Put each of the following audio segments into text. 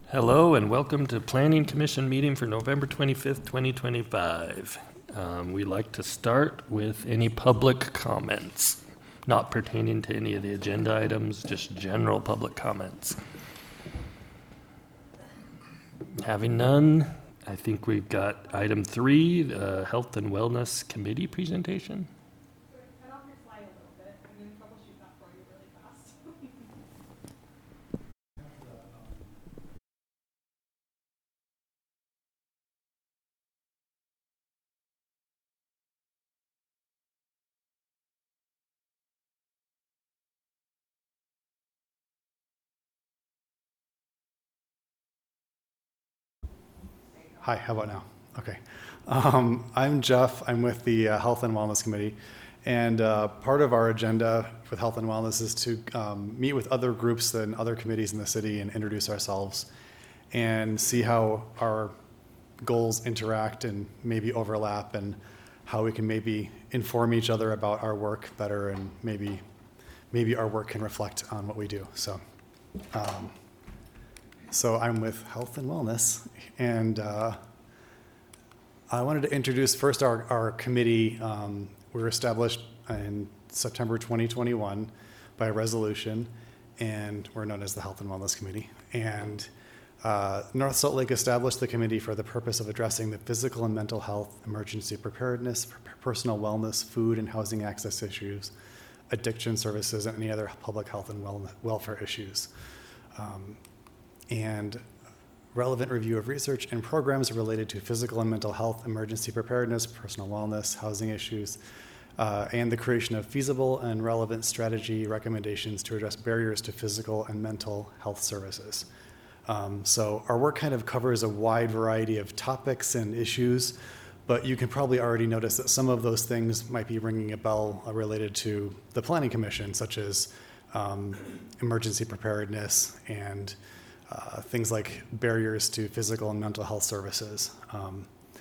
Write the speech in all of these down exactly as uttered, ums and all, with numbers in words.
Hello and welcome to Planning Commission meeting for November twenty-fifth, twenty twenty-five. Um, we'd like to start with any public comments, not pertaining to any of the agenda items, just general public comments. Having none, I think we've got item three, the Health and Wellness Committee presentation. Cut off your slide a little bit. I'm going to troubleshoot that for you really fast. Hi, how about now? Okay. Um, I'm Jeff. I'm with the uh, Health and Wellness Committee. And uh, part of our agenda with Health and Wellness is to um, meet with other groups and other committees in the city and introduce ourselves and see how our goals interact and maybe overlap and how we can maybe inform each other about our work better and maybe maybe our work can reflect on what we do. So. Um, So I'm with Health and Wellness, and uh, I wanted to introduce first our, our committee. Um, we were established in September twenty twenty-one by a resolution, and we're known as the Health and Wellness Committee. And uh, North Salt Lake established the committee for the purpose of addressing the physical and mental health, emergency preparedness, personal wellness, food and housing access issues, addiction services, and any other public health and wel- welfare issues. Um, and relevant review of research and programs related to physical and mental health, emergency preparedness, personal wellness, housing issues, uh, and the creation of feasible and relevant strategy recommendations to address barriers to physical and mental health services. Um, so our work kind of covers a wide variety of topics and issues, but you can probably already notice that some of those things might be ringing a bell uh, related to the Planning Commission, such as um, emergency preparedness and Uh, things like barriers to physical and mental health services. Um,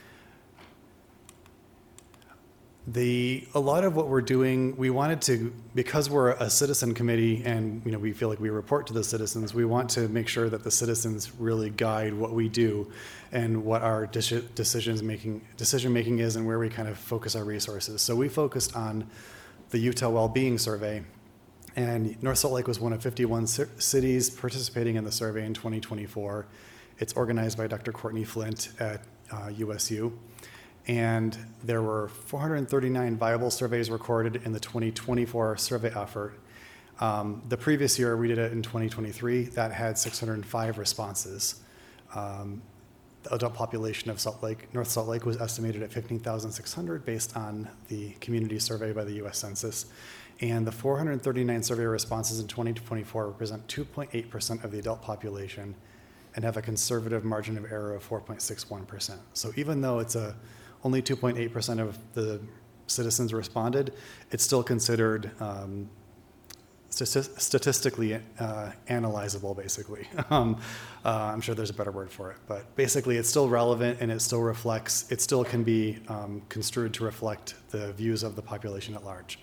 the a lot of what we're doing, we wanted to, because we're a citizen committee and you know we feel like we report to the citizens, we want to make sure that the citizens really guide what we do and what our deci- decisions making decision making is and where we kind of focus our resources. So we focused on the Utah Wellbeing Survey. And North Salt Lake was one of fifty-one c- cities participating in the survey in twenty twenty-four. It's organized by Doctor Courtney Flint at uh, U S U. And there were four hundred thirty-nine viable surveys recorded in the twenty twenty-four survey effort. Um, the previous year, we did it in twenty twenty-three, that had six hundred five responses. Um, the adult population of Salt Lake, North Salt Lake was estimated at fifteen thousand six hundred based on the community survey by the U S Census. And the four hundred thirty-nine survey responses in twenty twenty-four represent two point eight percent of the adult population and have a conservative margin of error of four point six one percent. So even though it's a only two point eight percent of the citizens responded, it's still considered um, st- statistically uh, analyzable, basically. um, uh, I'm sure there's a better word for it, but basically it's still relevant and it still reflects, it still can be um, construed to reflect the views of the population at large.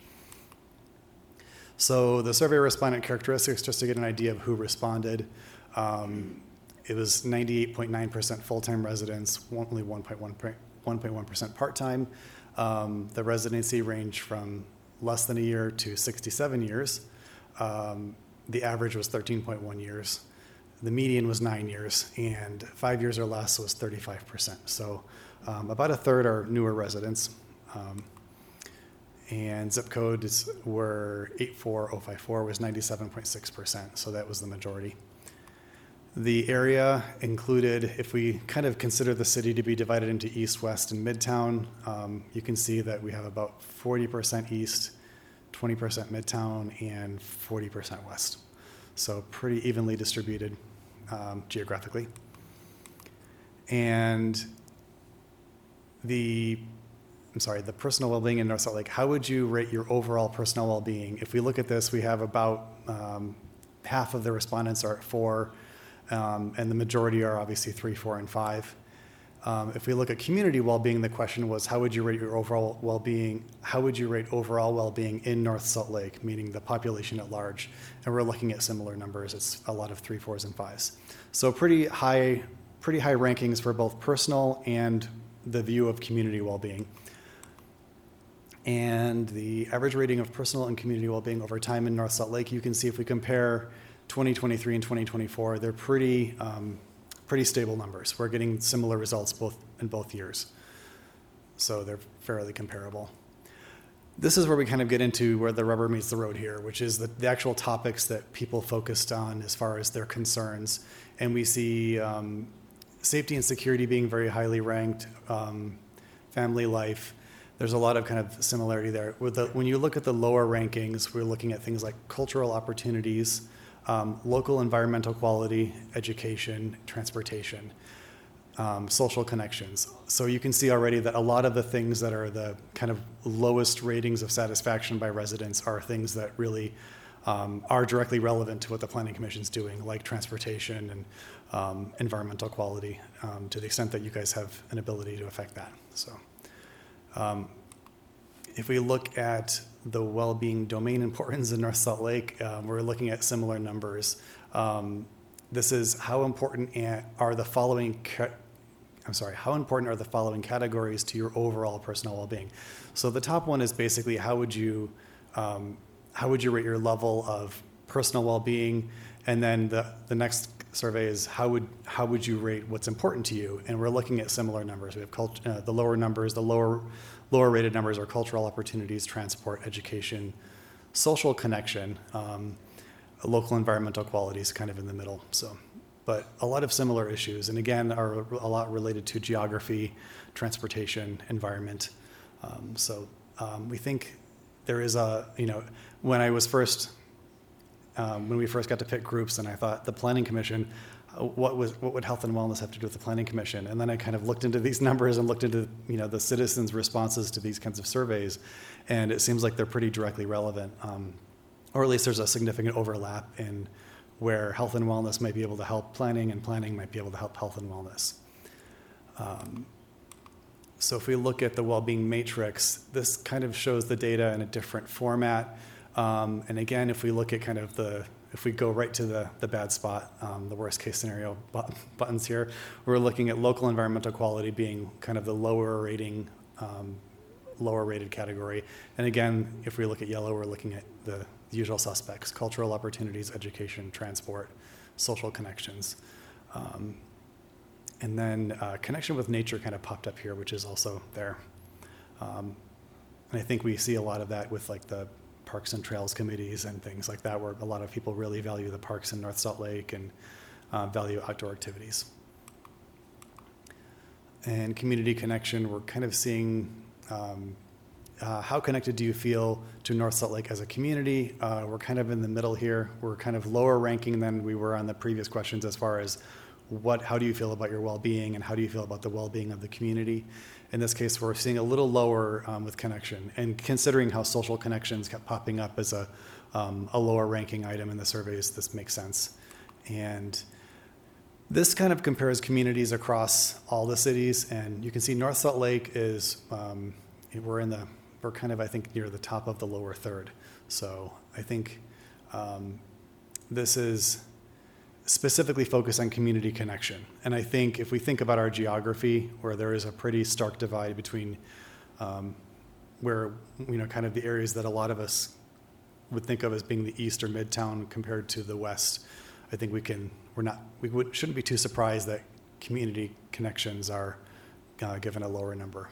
So the survey respondent characteristics, just to get an idea of who responded, um, it was ninety-eight point nine percent full-time residents, only one point one percent part-time. Um, the residency ranged from less than a year to sixty-seven years. Um, the average was thirteen point one years. The median was nine years, and five years or less was thirty-five percent. So um, about a third are newer residents. Um, and zip codes were eight four oh five four, was ninety-seven point six percent, so that was the majority. The area included, if we kind of consider the city to be divided into east, west, and midtown, um, you can see that we have about forty percent east, twenty percent midtown, and forty percent west. So pretty evenly distributed um, geographically. And the I'm sorry, the personal well-being in North Salt Lake, how would you rate your overall personal well-being? If we look at this, we have about um, half of the respondents are at four, um, and the majority are obviously three, four, and five. Um, if we look at community well-being, the question was, how would you rate your overall well-being? How would you rate overall well-being in North Salt Lake, meaning the population at large? And we're looking at similar numbers. It's a lot of three, fours, and fives. So pretty high, pretty high rankings for both personal and the view of community well-being. And the average rating of personal and community well-being over time in North Salt Lake, you can see if we compare twenty twenty-three and twenty twenty-four, they're pretty, um, pretty stable numbers. We're getting similar results both in both years. So they're fairly comparable. This is where we kind of get into where the rubber meets the road here, which is the, the actual topics that people focused on as far as their concerns. And we see um, safety and security being very highly ranked, um, family life. There's a lot of kind of similarity there. With the, when you look at the lower rankings, we're looking at things like cultural opportunities, um, local environmental quality, education, transportation, um, social connections. So you can see already that a lot of the things that are the kind of lowest ratings of satisfaction by residents are things that really um, are directly relevant to what the Planning Commission's doing, like transportation and um, environmental quality, um, to the extent that you guys have an ability to affect that. So. Um, if we look at the well-being domain importance in North Salt Lake, um, we're looking at similar numbers. Um, this is how important are the following, ca- I'm sorry, how important are the following categories to your overall personal well-being? So the top one is basically how would you, um, how would you rate your level of personal well-being? And then the, the next survey is how would how would you rate what's important to you? And we're looking at similar numbers. We have cult, uh, the lower numbers, the lower lower rated numbers are cultural opportunities, transport, education, social connection, um, local environmental qualities, kind of in the middle. So, but a lot of similar issues, and again, are a lot related to geography, transportation, environment. Um, so um, we think there is a you know when I was first. Um, when we first got to pick groups, and I thought the Planning Commission, uh, what was what would health and wellness have to do with the Planning Commission? And then I kind of looked into these numbers and looked into you know the citizens' responses to these kinds of surveys, and it seems like they're pretty directly relevant, um, or at least there's a significant overlap in where health and wellness might be able to help planning, and planning might be able to help health and wellness. Um, so if we look at the well-being matrix, this kind of shows the data in a different format. Um, and again, if we look at kind of the, if we go right to the, the bad spot, um, the worst case scenario but, buttons here, we're looking at local environmental quality being kind of the lower rating, um, lower rated category. And again, if we look at yellow, we're looking at the usual suspects: cultural opportunities, education, transport, social connections. Um, and then uh, connection with nature kind of popped up here, which is also there. Um, and I think we see a lot of that with like the Parks and Trails committees and things like that, where a lot of people really value the parks in North Salt Lake and uh, value outdoor activities. And community connection, we're kind of seeing um, uh, how connected do you feel to North Salt Lake as a community? Uh, we're kind of in the middle here. We're kind of lower ranking than we were on the previous questions as far as what, how do you feel about your well-being and how do you feel about the well-being of the community? In this case, we're seeing a little lower um, with connection, and considering how social connections kept popping up as a, um, a lower ranking item in the surveys, this makes sense. And this kind of compares communities across all the cities, and you can see North Salt Lake is, um, we're in the, we're kind of, I think, near the top of the lower third. So I think um, this is specifically focus on community connection. And I think if we think about our geography, where there is a pretty stark divide between um, where, you know, kind of the areas that a lot of us would think of as being the east or midtown compared to the west, I think we can, we're not, we would, shouldn't be too surprised that community connections are uh, given a lower number.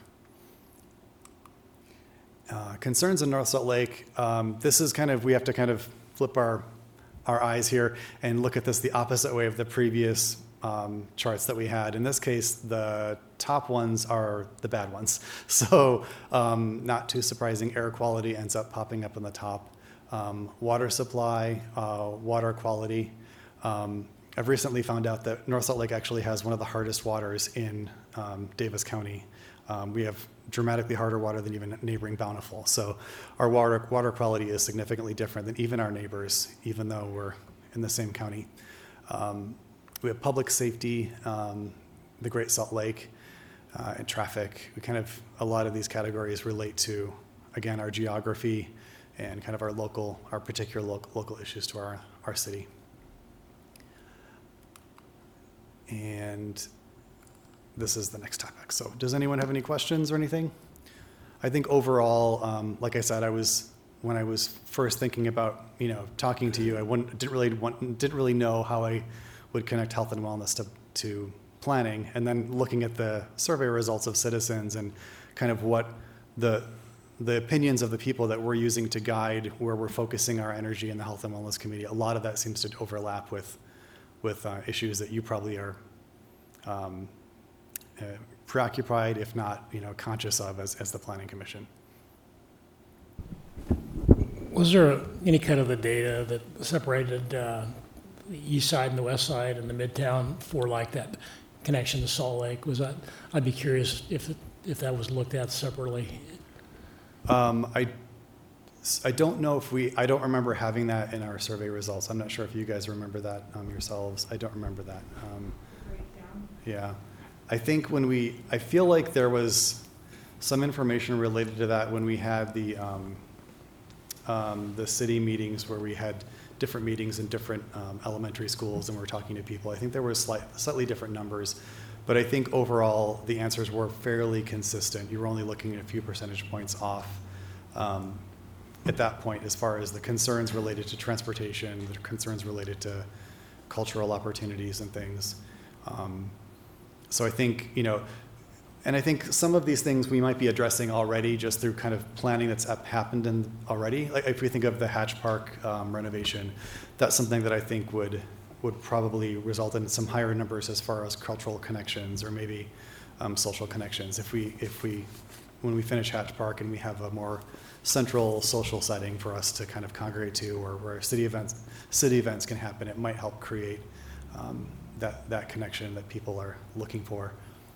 Uh, concerns in North Salt Lake, um, this is kind of, we have to kind of flip our our eyes here and look at this the opposite way of the previous um, charts that we had. In this case, the top ones are the bad ones. So um, not too surprising, air quality ends up popping up on the top. Um, water supply, uh, water quality. Um, I've recently found out that North Salt Lake actually has one of the hardest waters in um, Davis County. Um, we have dramatically harder water than even neighboring Bountiful. So our water water quality is significantly different than even our neighbors, even though we're in the same county. Um, we have public safety, um, the Great Salt Lake. uh, and traffic. We kind of, a lot of these categories relate to, again, our geography and kind of our local, our particular local, local issues to our, our city. And this is the next topic. So does anyone have any questions or anything? I think overall, um, like I said, I was, when I was first thinking about, you know, talking to you, I wouldn't, didn't really want, didn't really know how I would connect health and wellness to, to planning. And then looking at the survey results of citizens and kind of what the, the opinions of the people that we're using to guide where we're focusing our energy in the Health and Wellness Committee, a lot of that seems to overlap with, with uh, issues that you probably are um, uh, preoccupied, if not, you know, conscious of as, as the Planning Commission. Was there any kind of the data that separated uh, the east side and the west side and the midtown for like that connection to Salt Lake? Was that, I'd be curious if, it- if that was looked at separately. Um, I, I don't know if we, I don't remember having that in our survey results. I'm not sure if you guys remember that um, yourselves. I don't remember that. Um, Breakdown. yeah. I think when we, I feel like there was some information related to that when we had the, um, um, the city meetings where we had different meetings in different um, elementary schools and we were talking to people. I think there were slight, slightly different numbers, but I think overall the answers were fairly consistent. You were only looking at a few percentage points off um, at that point as far as the concerns related to transportation, the concerns related to cultural opportunities and things. Um, so I think, you know, and I think some of these things we might be addressing already just through kind of planning that's up, happened in already. Like if we think of the Hatch Park um, renovation, that's something that I think would would probably result in some higher numbers as far as cultural connections or maybe um, social connections. If we if we when we finish Hatch Park and we have a more central social setting for us to kind of congregate to, or where city events city events can happen, it might help create um, that that connection that people are looking for.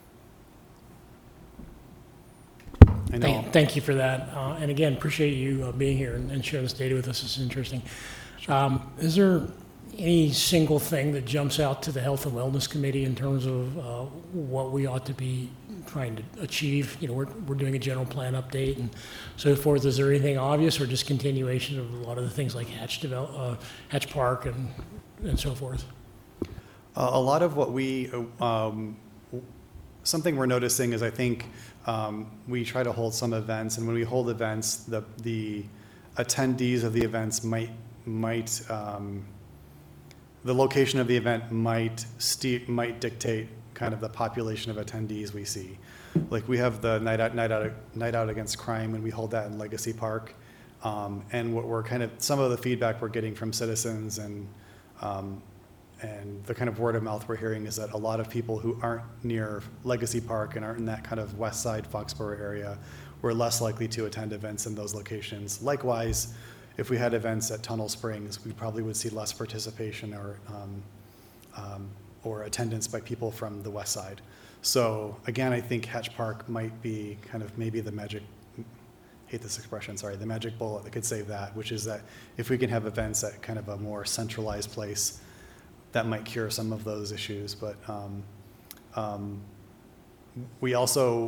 I know. Thank, thank you for that. Uh, and again, appreciate you uh, being here and, and sharing this data with us. It's interesting. Um, is there any single thing that jumps out to the Health and Wellness Committee in terms of uh, what we ought to be trying to achieve? You know, we're, we're doing a general plan update and so forth. Is there anything obvious or just continuation of a lot of the things like Hatch, develop, uh, Hatch Park and, and so forth? Uh, a lot of what we, um, something we're noticing is I think um, we try to hold some events, and when we hold events, the the attendees of the events might might um, the location of the event might ste- might dictate kind of the population of attendees we see. Like we have the night out night out night out against crime, and we hold that in Legacy Park, um, and what we're kind of some of the feedback we're getting from citizens and um, and the kind of word of mouth we're hearing is that a lot of people who aren't near Legacy Park and aren't in that kind of west side Foxborough area were less likely to attend events in those locations. Likewise, if we had events at Tunnel Springs, we probably would see less participation or um, um, or attendance by people from the west side. So again, I think Hatch Park might be kind of maybe the magic, hate this expression, sorry, the magic bullet that could save that, which is that if we can have events at kind of a more centralized place, that might cure some of those issues. But um, um, we also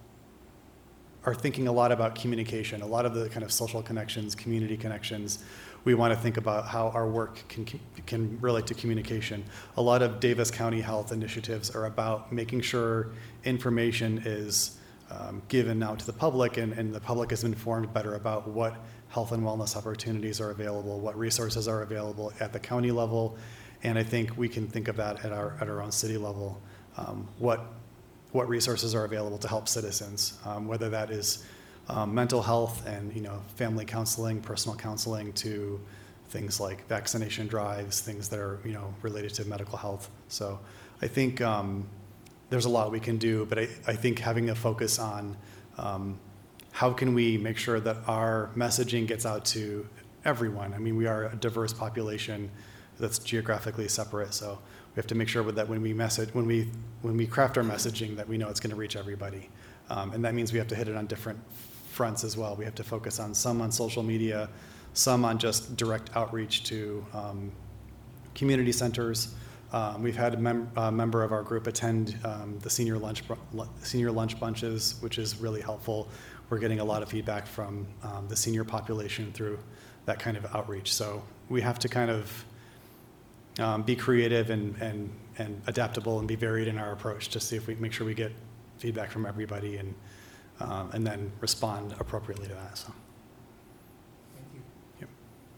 are thinking a lot about communication, a lot of the kind of social connections, community connections. We want to think about how our work can can relate to communication. A lot of Davis County health initiatives are about making sure information is um, given out to the public, and, and the public is informed better about what health and wellness opportunities are available, what resources are available at the county level. And I think we can think of that at our at our own city level. Um, what what resources are available to help citizens, um, whether that is um, mental health and you know family counseling, personal counseling, to things like vaccination drives, things that are you know related to medical health. So I think um, there's a lot we can do, but I, I think having a focus on um, how can we make sure that our messaging gets out to everyone. I mean, we are a diverse population that's geographically separate, so we have to make sure that when we message, when we when we craft our messaging, that we know it's going to reach everybody, um, and that means we have to hit it on different fronts as well. We have to focus on some on social media, some on just direct outreach to um, community centers, Um, we've had a mem- uh, member of our group attend um, the senior lunch bu- lu- senior lunch bunches, which is really helpful. We're getting a lot of feedback from um, the senior population through that kind of outreach. So we have to kind of um, be creative and, and, and adaptable and be varied in our approach to see if we make sure we get feedback from everybody and um, and then respond appropriately to that. So. Thank you. Yep.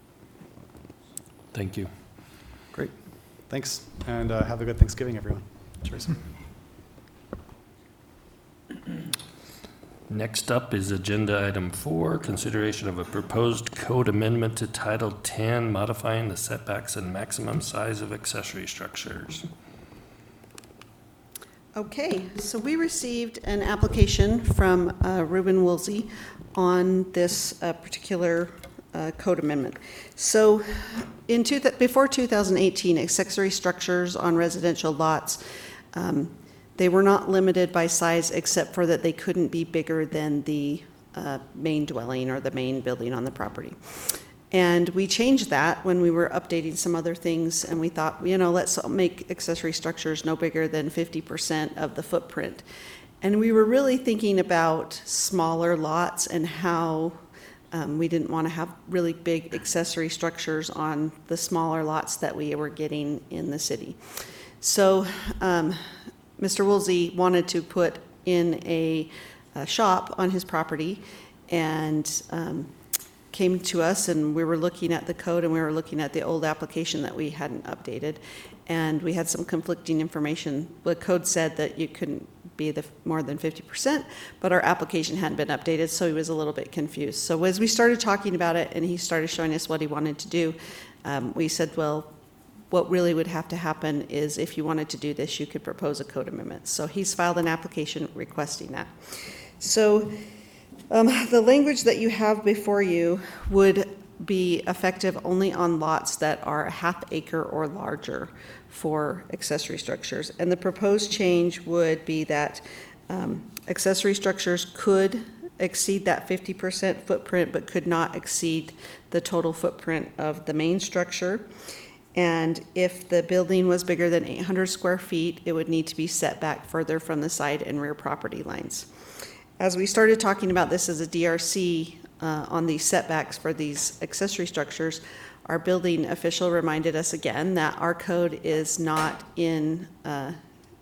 Thank you. Great. Thanks. And uh, have a good Thanksgiving, everyone. Cheers. Next up is agenda item four, consideration of a proposed code amendment to Title ten, modifying the setbacks and maximum size of accessory structures. Okay, so we received an application from uh, Reuben Woolsey on this uh, particular uh, code amendment. So in two, before two thousand eighteen, accessory structures on residential lots, um, they were not limited by size except for that they couldn't be bigger than the uh, main dwelling or the main building on the property. And we changed that when we were updating some other things, and we thought, you know, let's make accessory structures no bigger than fifty percent of the footprint. And we were really thinking about smaller lots and how um, we didn't want to have really big accessory structures on the smaller lots that we were getting in the city. So um, Mister Woolsey wanted to put in a, a shop on his property, and um, came to us, and we were looking at the code, and we were looking at the old application that we hadn't updated, and we had some conflicting information. The code said that you couldn't be the more than fifty percent, but our application hadn't been updated, so he was a little bit confused. So as we started talking about it and he started showing us what he wanted to do, um, we said, well, what really would have to happen is if you wanted to do this, you could propose a code amendment. So he's filed an application requesting that. So Um, the language that you have before you would be effective only on lots that are a half acre or larger for accessory structures. And the proposed change would be that um, accessory structures could exceed that fifty percent footprint, but could not exceed the total footprint of the main structure. And if the building was bigger than eight hundred square feet, it would need to be set back further from the side and rear property lines. As we started talking about this as a D R C uh, on these setbacks for these accessory structures, our building official reminded us again that our code is not in uh,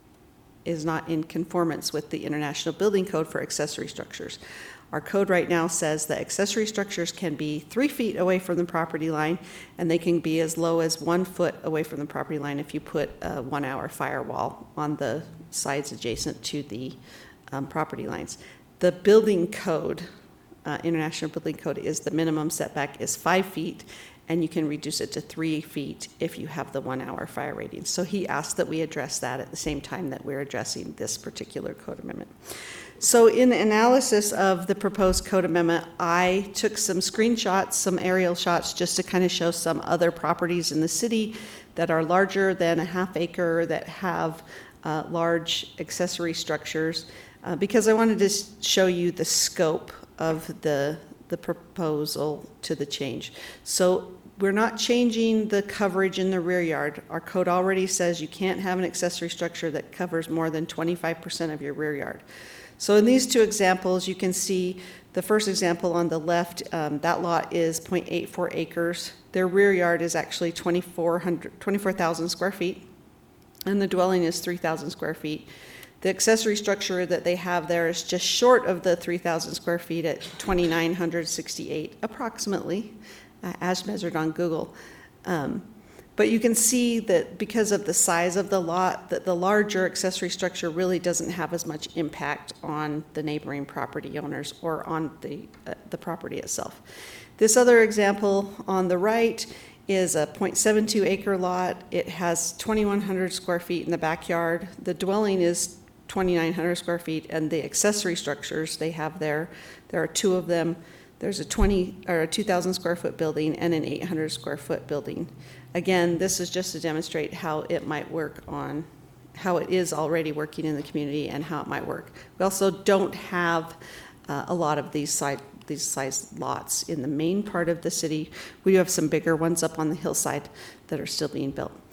is not in conformance with the International Building Code for accessory structures. Our code right now says that accessory structures can be three feet away from the property line, and they can be as low as one foot away from the property line if you put a one-hour firewall on the sides adjacent to the um, property lines. The building code, uh, International Building Code, is the minimum setback is five feet, and you can reduce it to three feet if you have the one-hour fire rating. So he asked that we address that at the same time that we're addressing this particular code amendment. So in analysis of the proposed code amendment, I took some screenshots, some aerial shots, just to kind of show some other properties in the city that are larger than a half acre, that have uh, large accessory structures. Uh, because I wanted to show you the scope of the, the proposal to the change. So we're not changing the coverage in the rear yard. Our code already says you can't have an accessory structure that covers more than twenty-five percent of your rear yard. So in these two examples, you can see the first example on the left, um, that lot is zero point eight four acres. Their rear yard is actually twenty-four thousand square feet, and the dwelling is three thousand square feet. The accessory structure that they have there is just short of the three thousand square feet at two thousand nine hundred sixty-eight, approximately, uh, as measured on Google. Um, but you can see that because of the size of the lot, that the larger accessory structure really doesn't have as much impact on the neighboring property owners or on the, uh, the property itself. This other example on the right is a zero point seven two acre lot. It has twenty-one hundred square feet in the backyard. The dwelling is twenty-nine hundred square feet, and the accessory structures they have there, there are two of them. There's a twenty or a two thousand square foot building and an eight hundred square foot building. Again, this is just to demonstrate how it might work on, how it is already working in the community and how it might work. We also don't have uh, a lot of these side these size lots in the main part of the city. We do have some bigger ones up on the hillside that are still being built.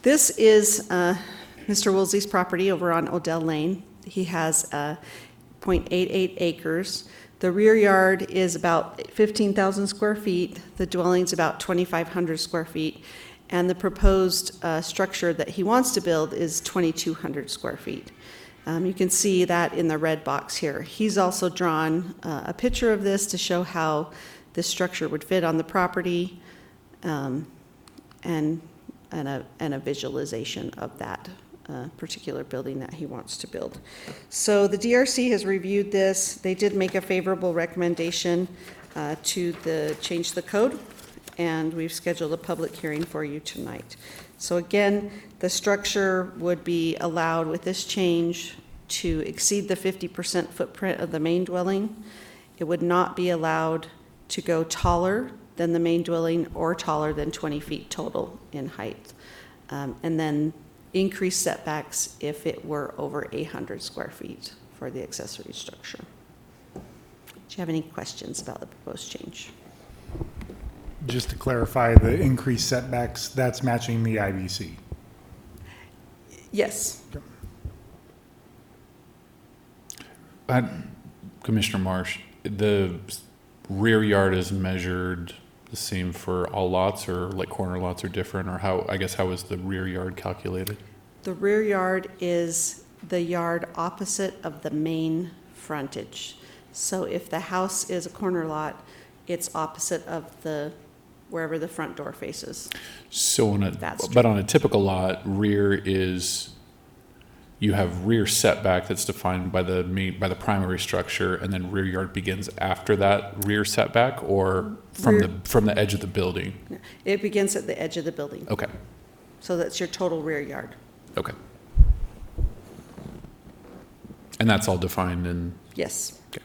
This is uh, Mister Woolsey's property over on Odell Lane. He has uh, zero point eight eight acres. The rear yard is about fifteen thousand square feet. The dwelling's about twenty-five hundred square feet. And the proposed uh, structure that he wants to build is twenty-two hundred square feet. Um, you can see that in the red box here. He's also drawn uh, a picture of this to show how this structure would fit on the property, um, and, and, a, and a visualization of that uh, particular building that he wants to build. So the D R C has reviewed this. They did make a favorable recommendation uh, to the change the code, and we've scheduled a public hearing for you tonight. So again, the structure would be allowed with this change to exceed the fifty percent footprint of the main dwelling. It would not be allowed to go taller than the main dwelling or taller than twenty feet total in height. Um, and then increase setbacks if it were over eight hundred square feet for the accessory structure. Do you have any questions about the proposed change? Just to clarify, the increased setbacks, that's matching the I B C. Yes. Uh, Commissioner Marsh, the rear yard is measured the same for all lots, or like corner lots are different, or how, I guess, how is the rear yard calculated? The rear yard is the yard opposite of the main frontage. So if the house is a corner lot, it's opposite of the, wherever the front door faces. So on a, That's but on a typical lot, rear is, you have rear setback that's defined by the main, by the primary structure, and then rear yard begins after that rear setback, or from Rear- the, from the edge of the building? It begins at the edge of the building. Okay, So that's your total rear yard. okay. And that's all defined in, Yes. okay.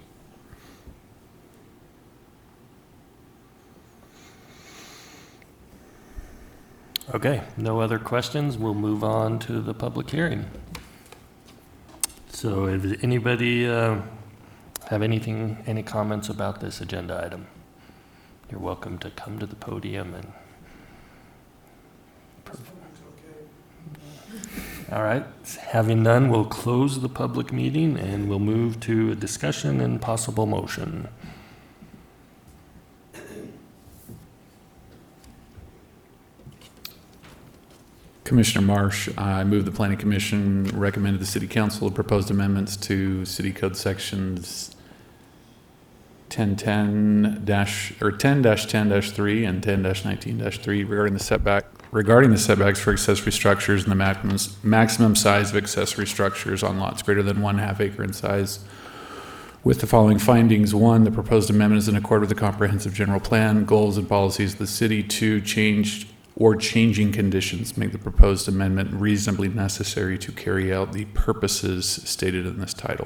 Okay, no other questions. We'll move on to the public hearing. So if anybody uh, have anything, any comments about this agenda item, you're welcome to come to the podium and. All right, having none, we'll close the public meeting and we'll move to a discussion and possible motion. Commissioner Marsh, I move the Planning Commission recommended the City Council the proposed amendments to City Code Sections ten ten dash, or ten dash ten dash three and ten dash nineteen dash three regarding the setback, regarding the setbacks for accessory structures and the maximum, maximum size of accessory structures on lots greater than one half acre in size. With the following findings: one, the proposed amendment is in accord with the comprehensive general plan, goals, and policies of the city. Two, changed or changing conditions make the proposed amendment reasonably necessary to carry out the purposes stated in this title.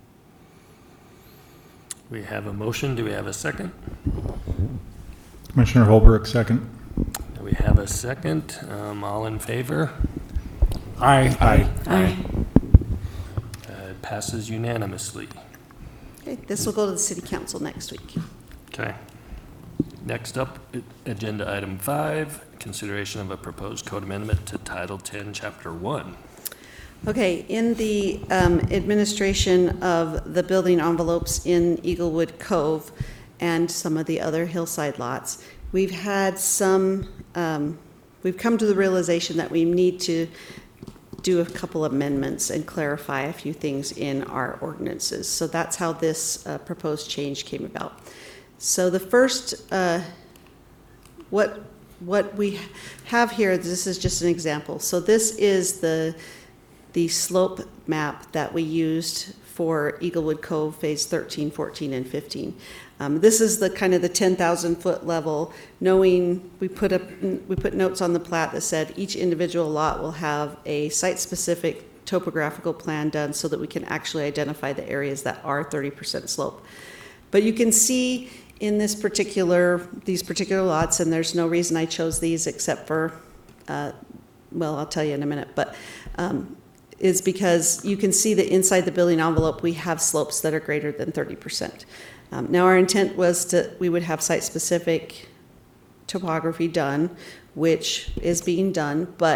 We have a motion. Do we have a second? Commissioner Holbrook, second. We have a second. Um, all in favor? Aye. Aye. Aye. Uh, it passes unanimously. Okay, this will go to the city council next week. Okay. Next up, a- agenda item five, consideration of a proposed code amendment to Title ten, Chapter one. Okay, in the um, administration of the building envelopes in Eaglewood Cove and some of the other hillside lots, we've had some, um, we've come to the realization that we need to do a couple amendments and clarify a few things in our ordinances. So that's how this uh, proposed change came about. So the first, uh, what what we have here, this is just an example. So this is the the slope map that we used for Eaglewood Cove Phase thirteen, fourteen, and fifteen. Um, this is the kind of the ten thousand foot level, knowing we put up, we put notes on the plat that said each individual lot will have a site-specific topographical plan done so that we can actually identify the areas that are thirty percent slope. But you can see in this particular, these particular lots, and there's no reason I chose these except for, uh, well, I'll tell you in a minute, but um, is because you can see that inside the building envelope, we have slopes that are greater than thirty percent. Um, now, our intent was to, we would have site-specific topography done, which is being done, but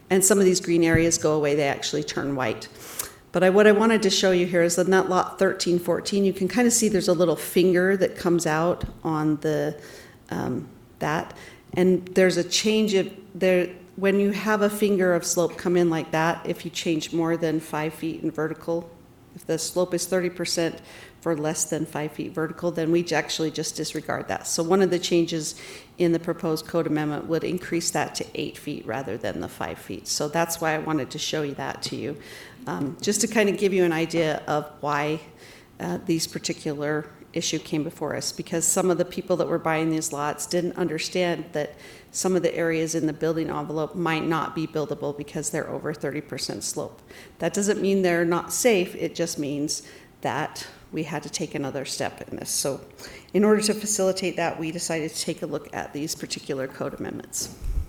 and some of these green areas go away, they actually turn white. But I, what I wanted to show you here is that in that lot thirteen fourteen, you can kind of see there's a little finger that comes out on the um, that, and there's a change of there when you have a finger of slope come in like that. If you change more than five feet in vertical, if the slope is thirty percent for less than five feet vertical, then we actually just disregard that. So one of the changes in the proposed code amendment would increase that to eight feet rather than the five feet. So that's why I wanted to show you that to you, um, just to kind of give you an idea of why uh, these particular issue came before us, because some of the people that were buying these lots didn't understand that some of the areas in the building envelope might not be buildable because they're over thirty percent slope. That doesn't mean they're not safe, it just means that we had to take another step in this. So in order to facilitate that, we decided to take a look at these particular code amendments.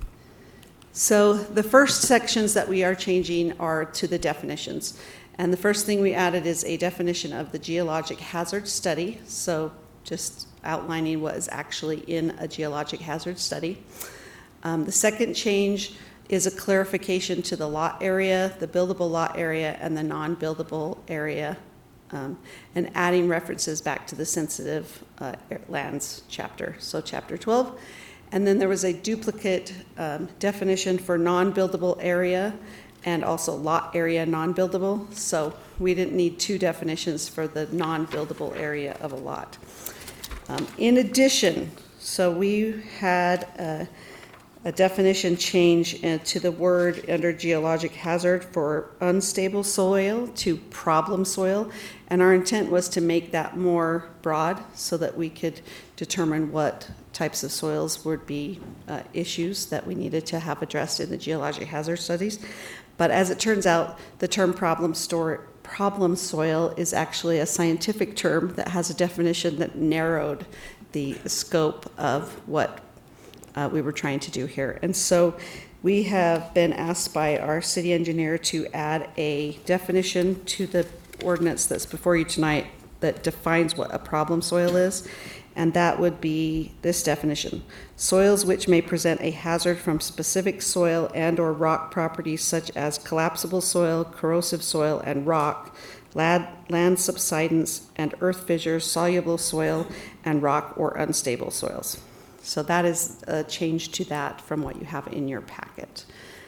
So the first sections that we are changing are to the definitions. And the first thing we added is a definition of the geologic hazard study. So just outlining what is actually in a geologic hazard study. Um, the second change is a clarification to the lot area, the buildable lot area, and the non-buildable area, um, and adding references back to the sensitive uh, lands chapter, so chapter twelve. And then there was a duplicate um, definition for non-buildable area and also lot area non-buildable. So we didn't need two definitions for the non-buildable area of a lot. Um, in addition, so we had a, a definition change uh, to the word under geologic hazard for unstable soil to problem soil. And our intent was to make that more broad so that we could determine what types of soils would be uh, issues that we needed to have addressed in the geologic hazard studies. But as it turns out, the term problem store, problem soil is actually a scientific term that has a definition that narrowed the scope of what uh, we were trying to do here. And so we have been asked by our city engineer to add a definition to the ordinance that's before you tonight that defines what a problem soil is. And that would be this definition: soils which may present a hazard from specific soil and or rock properties such as collapsible soil, corrosive soil, and rock, land, land subsidence, and earth fissures, soluble soil, and rock or unstable soils. So that is a change to that from what you have in your packet.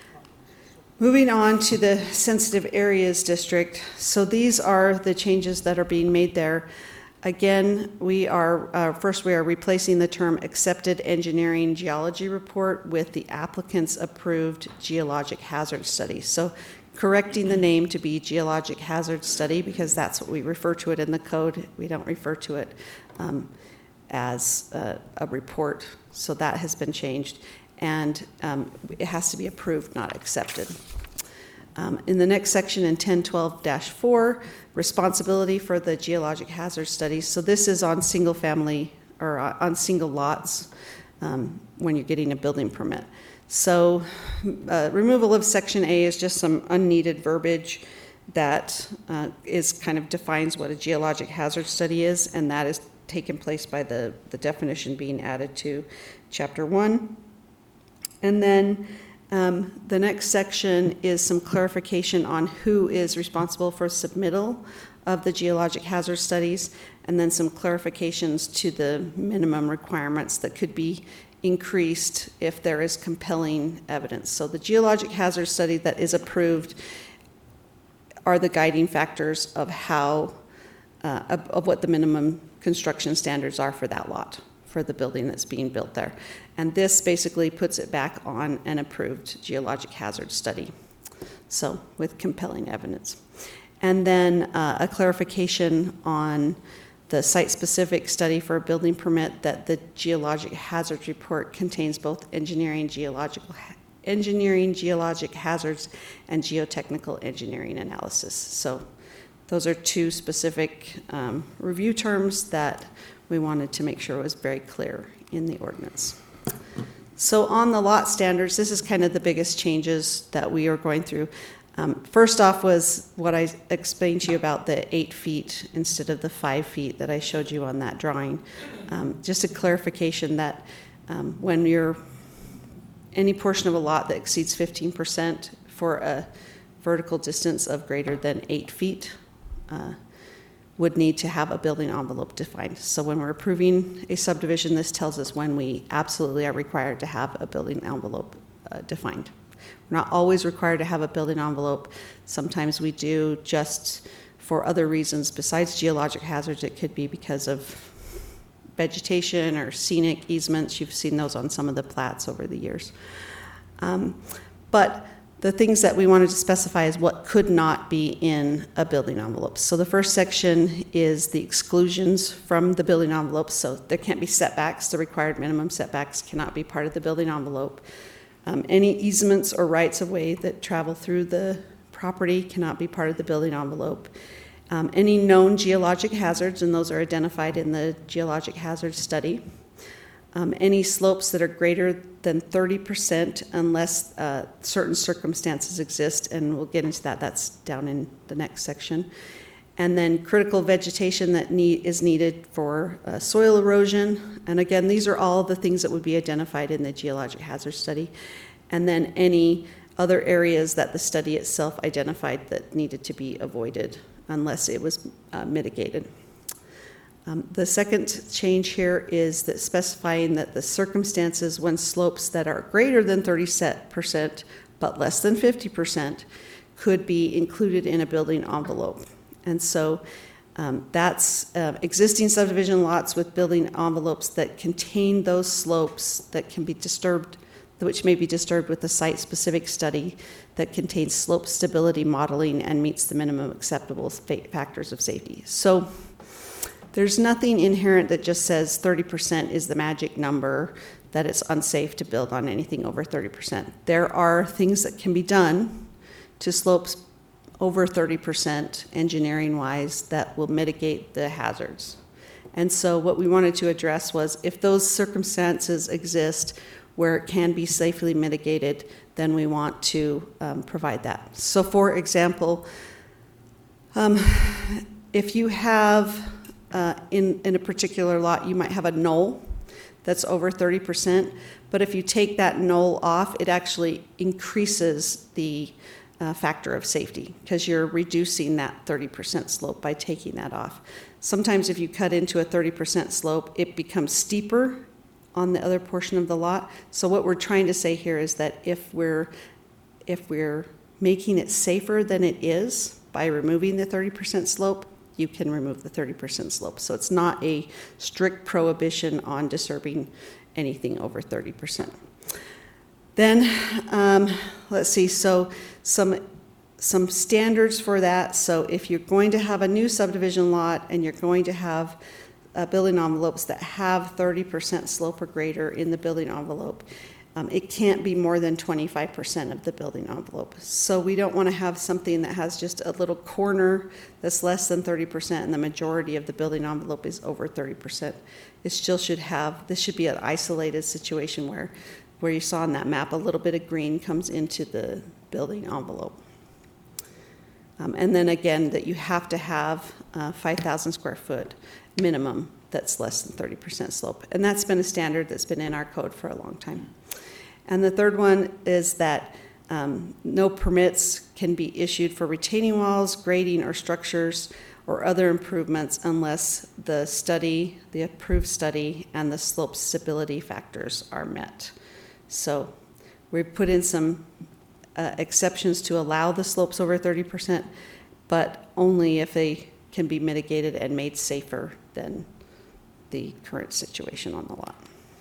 Moving on to the sensitive areas district. So these are the changes that are being made there. Again, we are, uh, first we are replacing the term accepted engineering geology report with the applicant's approved geologic hazard study. So correcting the name to be geologic hazard study because that's what we refer to it in the code. We don't refer to it um, as a, a report. So that has been changed. And um, it has to be approved, not accepted. Um, in the next section in ten twelve dash four, responsibility for the geologic hazard studies. So this is on single family or on single lots um, when you're getting a building permit. So uh, removal of section A is just some unneeded verbiage that uh, is kind of defines what a geologic hazard study is, and that is taken place by the, the definition being added to chapter one. And then Um, the next section is some clarification on who is responsible for submittal of the geologic hazard studies, and then some clarifications to the minimum requirements that could be increased if there is compelling evidence. So the geologic hazard study that is approved are the guiding factors of how, uh, of, of what the minimum construction standards are for that lot, for the building that's being built there. And this basically puts it back on an approved geologic hazard study, so with compelling evidence. And then uh, a clarification on the site-specific study for a building permit that the geologic hazard report contains both engineering, geological, engineering, geologic hazards, and geotechnical engineering analysis. So those are two specific um, review terms that we wanted to make sure was very clear in the ordinance. So on the lot standards, this is kind of the biggest changes that we are going through. Um, first off was what I explained to you about the eight feet instead of the five feet that I showed you on that drawing. Um, just a clarification that um, when you're any portion of a lot that exceeds fifteen percent for a vertical distance of greater than eight feet uh, would need to have a building envelope defined. So when we're approving a subdivision, this tells us when we absolutely are required to have a building envelope uh, defined. We're not always required to have a building envelope. Sometimes we do just for other reasons besides geologic hazards. It could be because of vegetation or scenic easements. You've seen those on some of the plats over the years. Um, but the things that we wanted to specify is what could not be in a building envelope. So the first section is the exclusions from the building envelope. So there can't be setbacks. The required minimum setbacks cannot be part of the building envelope. Um, any easements or rights of way that travel through the property cannot be part of the building envelope. Um, any known geologic hazards, and those are identified in the geologic hazard study. Um, any slopes that are greater than thirty percent unless uh, certain circumstances exist, and we'll get into that, that's down in the next section. And then critical vegetation that need, is needed for uh, soil erosion. And again, these are all the things that would be identified in the geologic hazard study. And then any other areas that the study itself identified that needed to be avoided unless it was uh, mitigated. Um, the second change here is that specifying that the circumstances when slopes that are greater than thirty percent but less than fifty percent could be included in a building envelope. And so um, that's uh, existing subdivision lots with building envelopes that contain those slopes that can be disturbed, which may be disturbed with a site-specific study that contains slope stability modeling and meets the minimum acceptable factors of safety. So there's nothing inherent that just says thirty percent is the magic number, that it's unsafe to build on anything over thirty percent. There are things that can be done to slopes over thirty percent engineering-wise that will mitigate the hazards. And so what we wanted to address was if those circumstances exist where it can be safely mitigated, then we want to um, provide that. So for example, um, if you have Uh, in, in a particular lot, you might have a knoll that's over thirty percent, but if you take that knoll off, it actually increases the uh, factor of safety because you're reducing that thirty percent slope by taking that off. Sometimes if you cut into a thirty percent slope, it becomes steeper on the other portion of the lot. So what we're trying to say here is that if we're, if we're making it safer than it is by removing the thirty percent slope, you can remove the thirty percent slope. So it's not a strict prohibition on disturbing anything over thirty percent. Then, um, let's see, so some, some standards for that. So if you're going to have a new subdivision lot and you're going to have uh, building envelopes that have thirty percent slope or greater in the building envelope, Um, it can't be more than twenty-five percent of the building envelope. So we don't want to have something that has just a little corner that's less than thirty percent and the majority of the building envelope is over thirty percent. It still should have, this should be an isolated situation where, where you saw on that map, a little bit of green comes into the building envelope. Um, and then again, that you have to have uh, five thousand square foot minimum that's less than thirty percent slope. And that's been a standard that's been in our code for a long time. And the third one is that um, no permits can be issued for retaining walls, grading, or structures, or other improvements unless the study, the approved study, and the slope stability factors are met. So we put in some uh, exceptions to allow the slopes over thirty percent, but only if they can be mitigated and made safer than the current situation on the lot.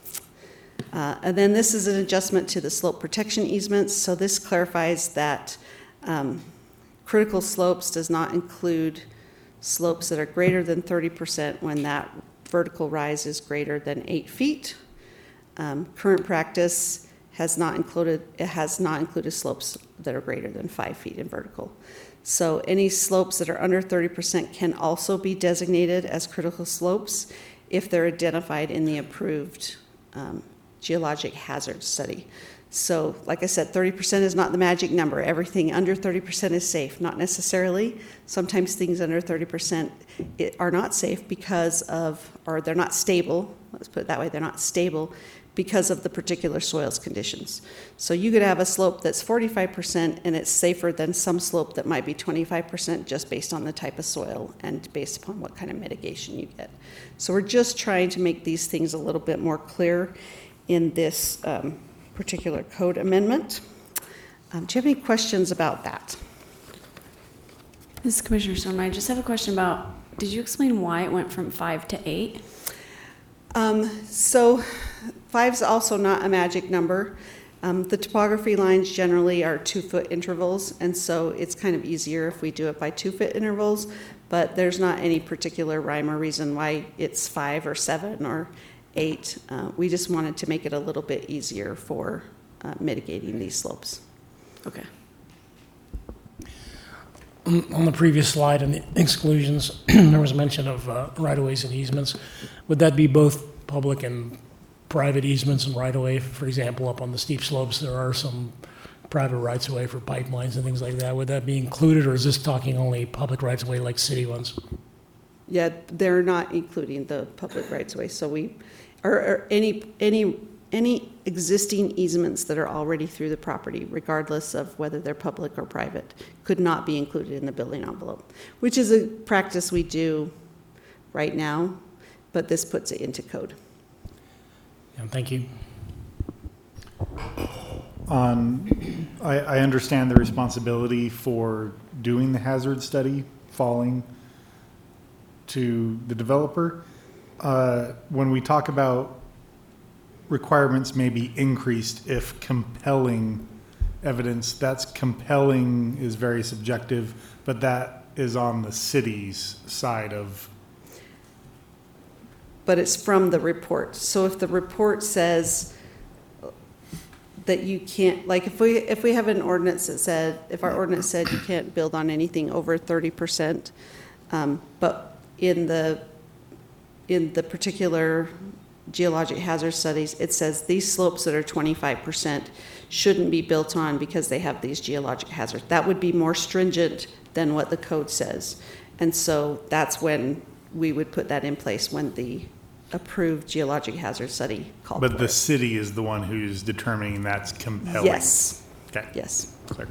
Uh, and then this is an adjustment to the slope protection easements. So this clarifies that um, critical slopes does not include slopes that are greater than thirty percent when that vertical rise is greater than eight feet. Um, current practice has not included, it has not included slopes that are greater than five feet in vertical. So any slopes that are under thirty percent can also be designated as critical slopes if they're identified in the approved um, geologic hazard study. So like I said, thirty percent is not the magic number. Everything under thirty percent is safe. Not necessarily. Sometimes things under thirty percent are not safe because of, or they're not stable. Let's put it that way. They're not stable because of the particular soils conditions. So you could have a slope that's forty-five percent and it's safer than some slope that might be twenty-five percent just based on the type of soil and based upon what kind of mitigation you get. So we're just trying to make these things a little bit more clear in this um, particular code amendment. Um, do you have any questions about that? This is Commissioner Stone. I just have a question about, did you explain why it went from five to eight? Um, so five's also not a magic number. Um, the topography lines generally are two-foot intervals, and so it's kind of easier if we do it by two-foot intervals, but there's not any particular rhyme or reason why it's five or seven or eight. Uh, we just wanted to make it a little bit easier for uh, mitigating these slopes. Okay. On the previous slide in the exclusions, there was mention of uh, right-of-ways and easements. Would that be both public and private easements and right-of-way? For example, up on the steep slopes, there are some private rights-of-way for pipelines and things like that. Would that be included, or is this talking only public rights-of-way like city ones? Yeah, they're not including the public rights-of-way, so we, or, or any, any, any existing easements that are already through the property, regardless of whether they're public or private, could not be included in the building envelope, which is a practice we do right now, but this puts it into code. Yeah, thank you. On, I, I understand the responsibility for doing the hazard study falling to the developer. Uh, when we talk about requirements may be increased if compelling evidence, that's compelling is very subjective, but that is on the city's side of. But it's from the report. So if the report says that you can't, like if we if we have an ordinance that said, if our ordinance said you can't build on anything over thirty percent, um, but in the in the particular geologic hazard studies, it says these slopes that are twenty-five percent shouldn't be built on because they have these geologic hazards. That would be more stringent than what the code says. And so that's when we would put that in place, when the approved geologic hazard study called But for the it. city is the one who's determining that's compelling. Yes, Okay. yes. Clear.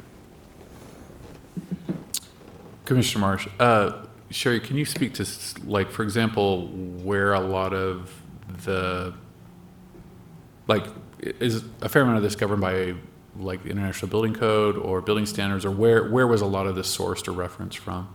Commissioner Marsh, uh, Sherry, can you speak to, s- like, for example, where a lot of the, like, i- is a fair amount of this governed by, like, the International Building Code or building standards, or where, where was a lot of this sourced or referenced from?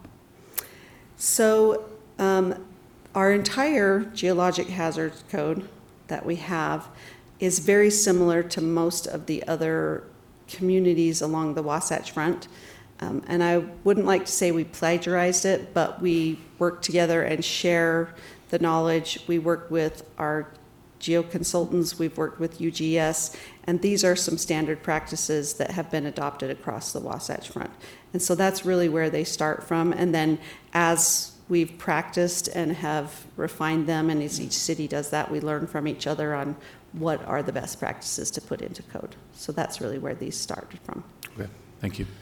So um, our entire geologic hazard code that we have is very similar to most of the other communities along the Wasatch Front. Um, and I wouldn't like to say we plagiarized it, but we work together and share the knowledge. We work with our geoconsultants, we've worked with U G S, and these are some standard practices that have been adopted across the Wasatch Front. And so that's really where they start from. And then as we've practiced and have refined them, and as each city does that, we learn from each other on what are the best practices to put into code. So that's really where these started from. Okay, thank you.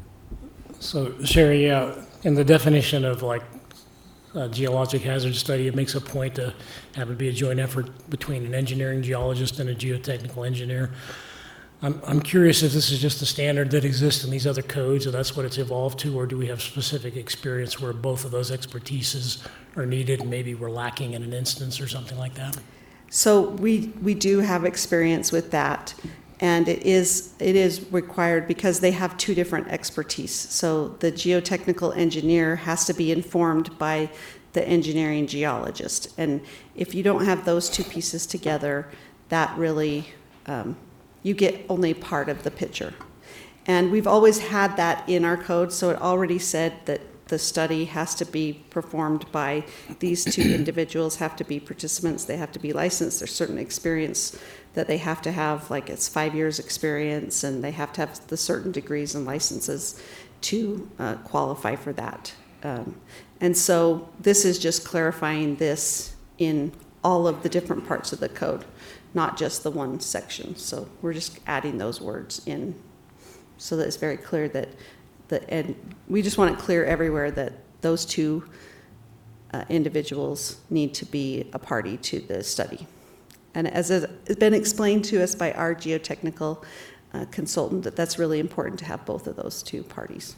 So Sherry, uh, in the definition of like a geologic hazard study, it makes a point to have it be a joint effort between an engineering geologist and a geotechnical engineer. I'm, I'm curious if this is just a standard that exists in these other codes, and that's what it's evolved to, or do we have specific experience where both of those expertises are needed and maybe we're lacking in an instance or something like that? So we, we do have experience with that, and it is it is required because they have two different expertise. So the geotechnical engineer has to be informed by the engineering geologist, and if you don't have those two pieces together, that really um, you get only part of the picture. And we've always had that in our code, so it already said that the study has to be performed by these two individuals, have to be participants, they have to be licensed, there's certain experience that they have to have, like it's five years experience, and they have to have the certain degrees and licenses to uh, qualify for that. Um, and so this is just clarifying this in all of the different parts of the code, not just the one section. So we're just adding those words in so that it's very clear that the, and we just want it clear everywhere that those two uh, individuals need to be a party to the study. And as has been explained to us by our geotechnical uh, consultant, that that's really important to have both of those two parties.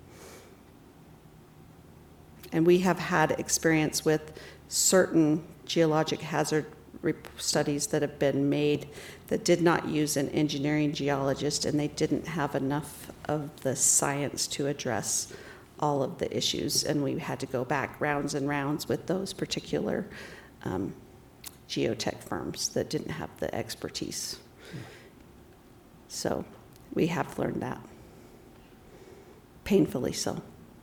And we have had experience with certain geologic hazard rep- studies that have been made that did not use an engineering geologist, and they didn't have enough of the science to address all of the issues, and we had to go back rounds and rounds with those particular um, geotech firms that didn't have the expertise. So we have learned that, painfully so.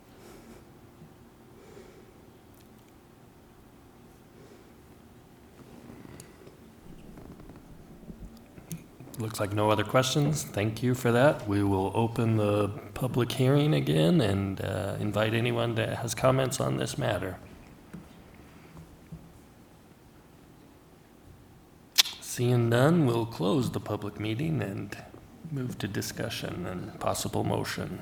Looks like no other questions. Thank you for that. We will open the public hearing again and uh, invite anyone that has comments on this matter. Seeing none, we'll close the public meeting and move to discussion and possible motion.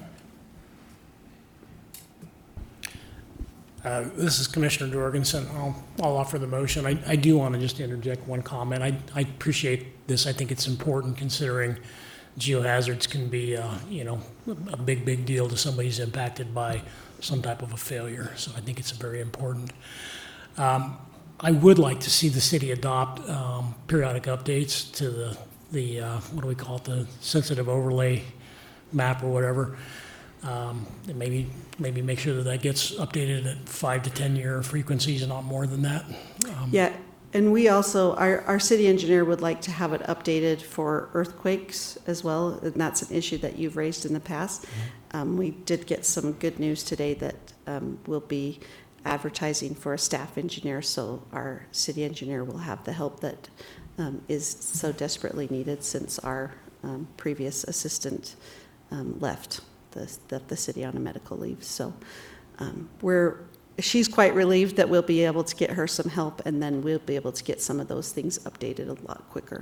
Uh, This is Commissioner Jorgensen. I'll, I'll offer the motion. I, I do want to just interject one comment. I, I appreciate this. I think it's important considering geohazards can be, uh, you know, a big, big deal to somebody who's impacted by some type of a failure. So I think it's very important. Um, I would like to see the city adopt um, periodic updates to the, the uh, what do we call it, the sensitive overlay map or whatever. Um, and maybe maybe make sure that that gets updated at five to ten year frequencies and not more than that. Um, Yeah, and we also, our, our city engineer would like to have it updated for earthquakes as well, and that's an issue that you've raised in the past. Um, we did get some good news today that um, we'll be advertising for a staff engineer, so our city engineer will have the help that um, is so desperately needed since our um, previous assistant um, left the, the, the city on a medical leave. So um, we're, she's quite relieved that we'll be able to get her some help, and then we'll be able to get some of those things updated a lot quicker.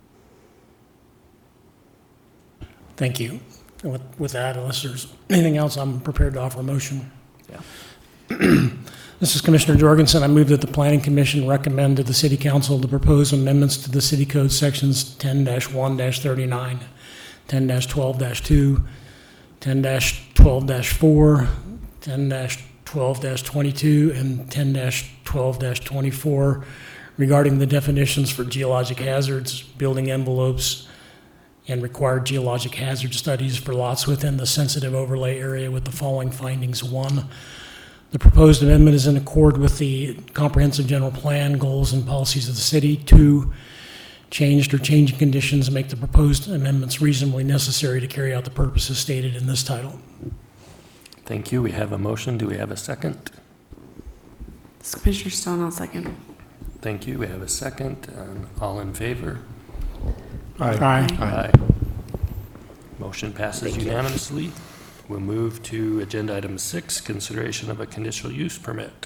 Thank you. And with, with that, unless there's anything else, I'm prepared to offer a motion. Yeah. This is Commissioner Jorgensen. I move that the Planning Commission recommend to the City Council the proposed amendments to the City Code Sections ten dash one dash thirty-nine, ten dash twelve dash two, ten dash twelve dash four, ten dash twelve dash twenty-two, and ten dash twelve dash twenty-four regarding the definitions for geologic hazards, building envelopes, and required geologic hazard studies for lots within the sensitive overlay area with the following findings. One, the proposed amendment is in accord with the comprehensive general plan, goals, and policies of the city. Two, changed or changing conditions make the proposed amendments reasonably necessary to carry out the purposes stated in this title. Thank you. We have a motion. Do we have a second? This is Commissioner Stone, I'll second. Thank you. We have a second. Um, all in favor? Aye. Aye. Motion passes unanimously. We'll move to agenda item six, consideration of a conditional use permit.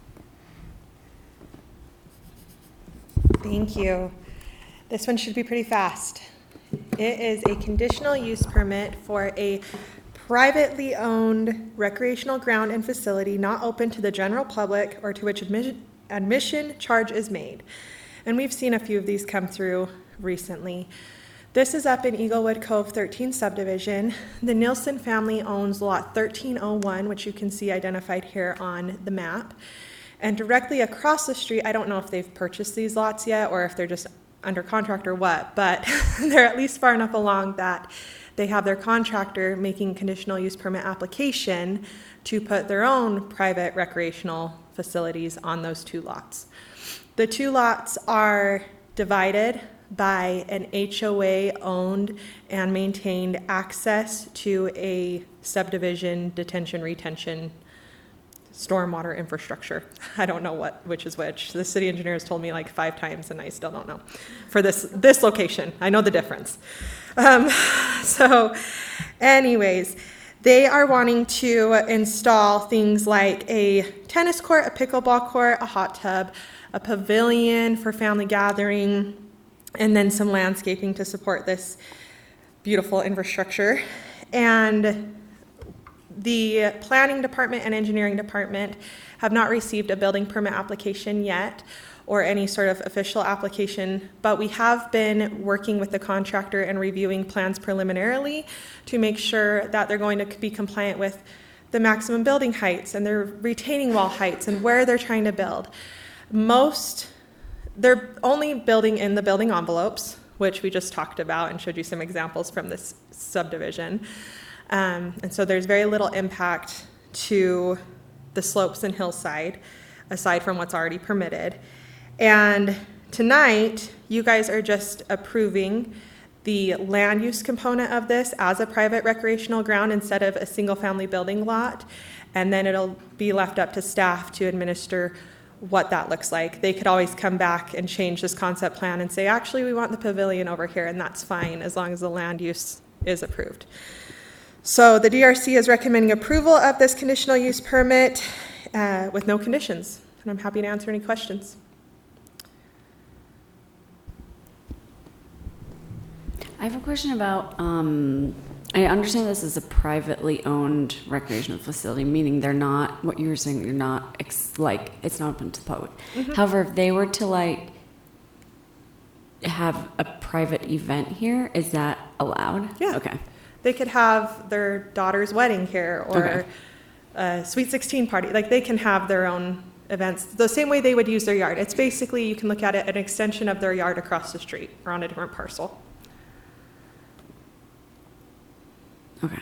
Thank you. This one should be pretty fast. It is a conditional use permit for a privately owned recreational ground and facility not open to the general public or to which admission, admission charge is made. And we've seen a few of these come through recently. This is up in Eaglewood Cove thirteen subdivision. The Nielsen family owns lot thirteen oh one, which you can see identified here on the map. And directly across the street, I don't know if they've purchased these lots yet or if they're just under contract or what, but they're at least far enough along that they have their contractor making conditional use permit application to put their own private recreational facilities on those two lots. The two lots are divided by an H O A-owned and maintained access to a subdivision detention retention stormwater infrastructure. I don't know what which is which. The city engineer has told me like five times, and I still don't know. For this this location, I know the difference. Um, so, anyways, they are wanting to install things like a tennis court, a pickleball court, a hot tub, a pavilion for family gathering, and then some landscaping to support this beautiful infrastructure. And the planning department and engineering department have not received a building permit application yet. or any sort of official application, but we have been working with the contractor and reviewing plans preliminarily to make sure that they're going to be compliant with the maximum building heights and their retaining wall heights and where they're trying to build. Most, they're only building in the building envelopes, which we just talked about and showed you some examples from this subdivision. Um, and so there's very little impact to the slopes and hillside, aside from what's already permitted. And tonight, you guys are just approving the land use component of this as a private recreational ground instead of a single-family building lot. And then it'll be left up to staff to administer what that looks like. They could always come back and change this concept plan and say, actually, we want the pavilion over here, and that's fine as long as the land use is approved. So the D R C is recommending approval of this conditional use permit uh, with no conditions. And I'm happy to answer any questions. I have a question about, um, I understand this is a privately owned recreational facility, meaning they're not, what you were saying, you're not, ex- like, it's not open to the public. Mm-hmm. However, if they were to, like, have a private event here, is that allowed? Yeah. Okay. They could have their daughter's wedding here or Okay. a Sweet sixteen party. Like, they can have their own events the same way they would use their yard. It's basically, you can look at it, an extension of their yard across the street or on a different parcel. Okay.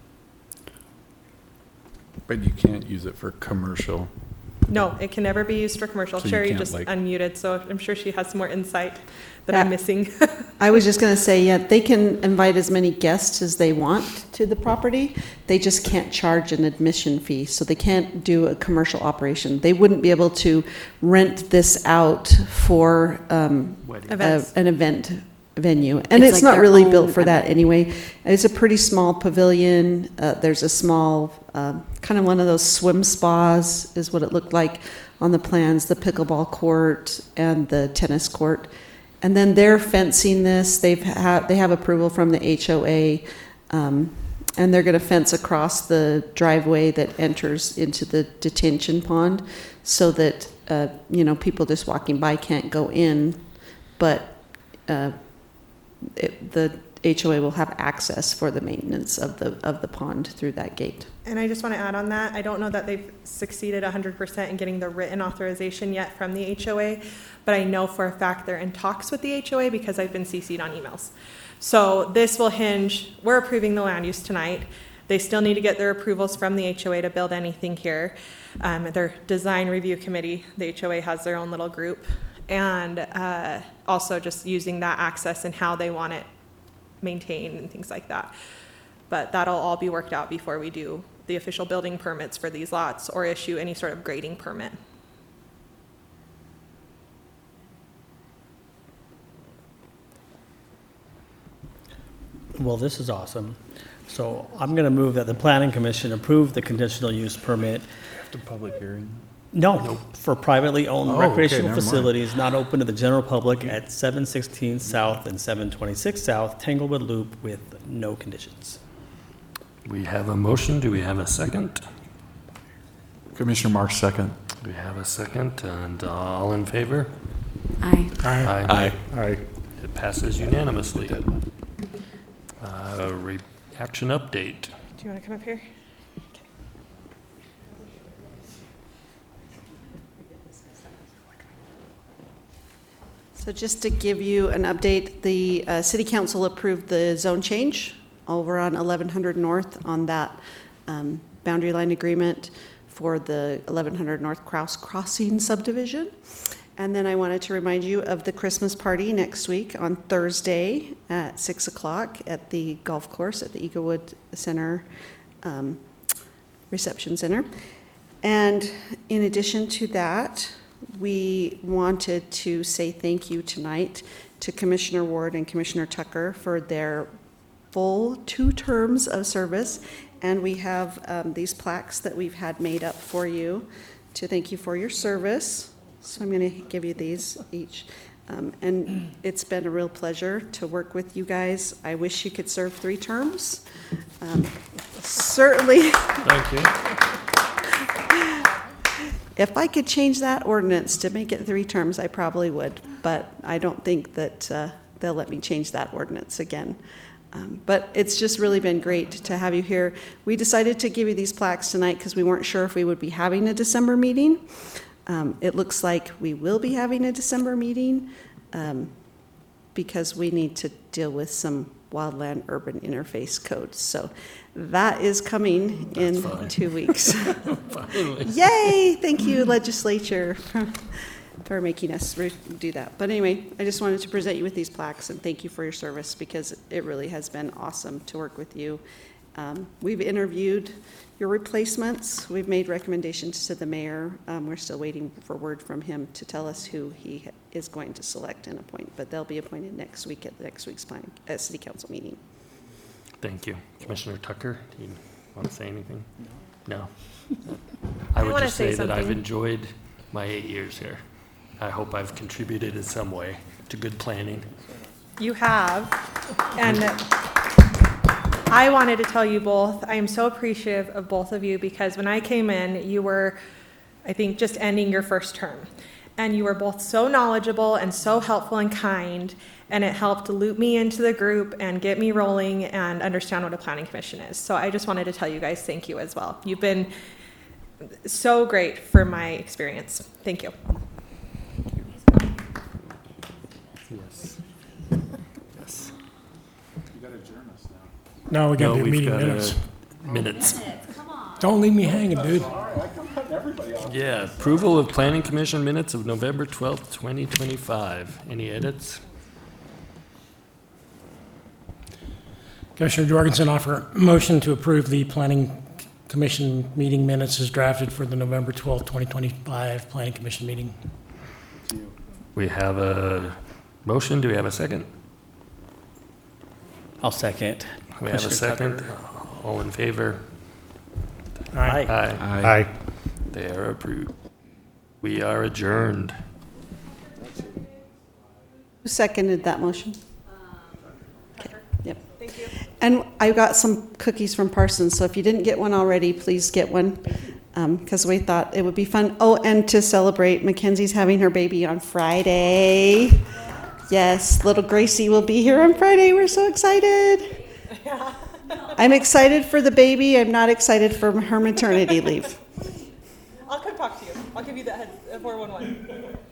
But you can't use it for commercial. No, it can never be used for commercial. So you Sherry can't, just like- unmuted, so I'm sure she has some more insight that Yeah. I'm missing. I was just going to say, yeah, they can invite as many guests as they want to the property. They just can't charge an admission fee, so they can't do a commercial operation. They wouldn't be able to rent this out for um, Wedding. a- Events. an event venue. And It's it's like not their really own built for that event. anyway. It's a pretty small pavilion. Uh, There's a small, um, kind of one of those swim spas is what it looked like on the plans, the pickleball court and the tennis court. And then they're fencing this. They've had, they have approval from the H O A, um, and they're going to fence across the driveway that enters into the detention pond so that, uh, you know, people just walking by can't go in, but uh, it, the H O A will have access for the maintenance of the, of the pond through that gate. And I just want to add on that, I don't know that they've succeeded one hundred percent in getting the written authorization yet from the H O A, but I know for a fact they're in talks with the H O A because I've been C C'd on emails. So this will hinge, we're approving the land use tonight. They still need to get their approvals from the H O A to build anything here. Um, their design review committee, the H O A has their own little group. And uh, also just using that access and how they want it maintained and things like that. But that'll all be worked out before we do the official building permits for these lots or issue any sort of grading permit. Well, this is awesome. So I'm going to move that the planning commission approve the conditional use permit. After public hearing. No, for privately owned Oh, okay, recreational never mind. facilities not open to the general public at seven sixteen South and seven twenty-six South Tanglewood Loop with no conditions. We have a motion. Do we have a second? Commissioner Marsh, second. We have a second, and uh, all in favor? I, Aye. Aye. It passes unanimously. Uh, re- Action update. Do you want to come up here? So just to give you an update, the uh, city council approved the zone change over on eleven hundred North on that um, boundary line agreement for the eleven hundred North Cross Crossing subdivision. And then I wanted to remind you of the Christmas party next week on Thursday at six o'clock at the golf course at the Eaglewood Center um, Reception Center. And in addition to that, we wanted to say thank you tonight to Commissioner Ward and Commissioner Tucker for their full two terms of service. And we have um, these plaques that we've had made up for you to thank you for your service. So I'm going to give you these each. Um, and it's been a real pleasure to work with you guys. I wish you could serve three terms. Um, certainly. Thank you. If I could change that ordinance to make it three terms, I probably would, but I don't think that uh, they'll let me change that ordinance again. Um, But it's just really been great to have you here. We decided to give you these plaques tonight because we weren't sure if we would be having a December meeting. Um, It looks like we will be having a December meeting um, because we need to deal with some wildland urban interface codes. So that is coming in fine. two weeks. Finally. Yay! Thank you, legislature, for, for making us re- do that. But anyway, I just wanted to present you with these plaques and thank you for your service because it really has been awesome to work with you. Um, we've interviewed your replacements. We've made recommendations to the mayor. Um, we're still waiting for word from him to tell us who he ha- is going to select and appoint. But they'll be appointed next week at the next week's plan, uh, city council meeting. Thank you. Commissioner Tucker, do you want to say anything? No? I I would wanna just say say that I've something. enjoyed my eight years here. I hope I've contributed in some way to good planning. You have, and I wanted to tell you both, I am so appreciative of both of you because when I came in, you were, I think, just ending your first term. And you were both so knowledgeable and so helpful and kind, and it helped loop me into the group and get me rolling and understand what a planning commission is. So I just wanted to tell you guys thank you as well. You've been so great for my experience. Thank you. Yes. Yes. No, we got No, to do we've meeting got, uh, minutes. Minutes. Don't leave me hanging, dude. Yeah, approval of planning commission minutes of November twelfth, twenty twenty-five. Any edits? Commissioner Jorgensen offer a motion to approve the planning commission meeting minutes as drafted for the November twelfth, twenty twenty-five planning commission meeting. We have a motion. Do we have a second? I'll second. We have a Commissioner second. Tucker. All in favor? Aye. Aye. Aye. They are approved. We are adjourned. Who seconded that motion? Okay, yep. Thank you. And I got some cookies from Parsons, so if you didn't get one already, please get one, because we thought it would be fun. Oh, and to celebrate, Mackenzie's having her baby on Friday. Yes, little Gracie will be here on Friday. We're so excited. I'm excited for the baby. I'm not excited for her maternity leave. I'll come talk to you. I'll give you that four one one.